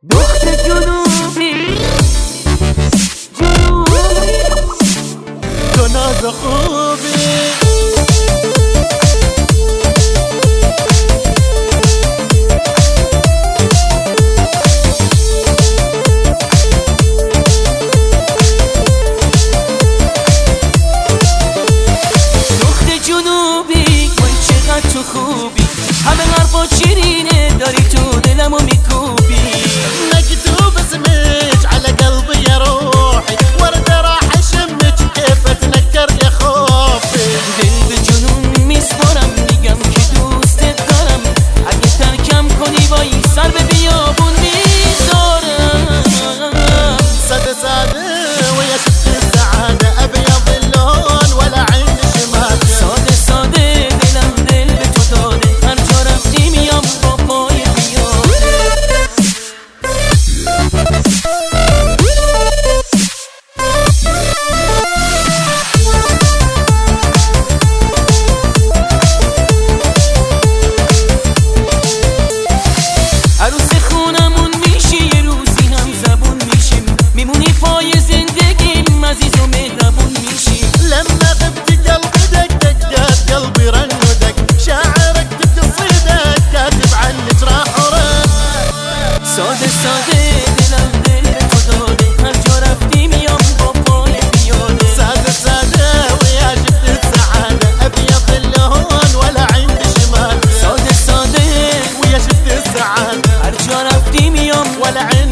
دخت جنوبی تو ناز خوبی تو خوبی همه حرفا شیرینه داری تو دلمو میکوبی مكتوب اسمك على قلبي يا روحي ورد راح اشمك كيف اتنكر يا خوفي دل به جنون میسپارم میگم که دوستت دارم اگه ترکم کنی وای سر به بیابون میذارم ساده ساده ويا شفت السعادة ابيض اللون ولا عين شمال ساده ساده دلم دل به تو داده هر جا رفتی میام با پای پیاده عروس خونمون میشی یه روزی هم زبون میشیم میمونی پای زندگیم عزیز و مهربون میشی لما غبت قلبي دق دقات قلبي رنودك شاعرك بقصيدك كاتب عنك راح ورد ساده ساده دلم دل به تو داده هر جا رفتی میام با پای پیاده ساده ساده ويا شفت السعادة ابيض اللون ولا عندي شمال ساده ساده ويا شفت السعادة هر جا رفتی میام ولا عندي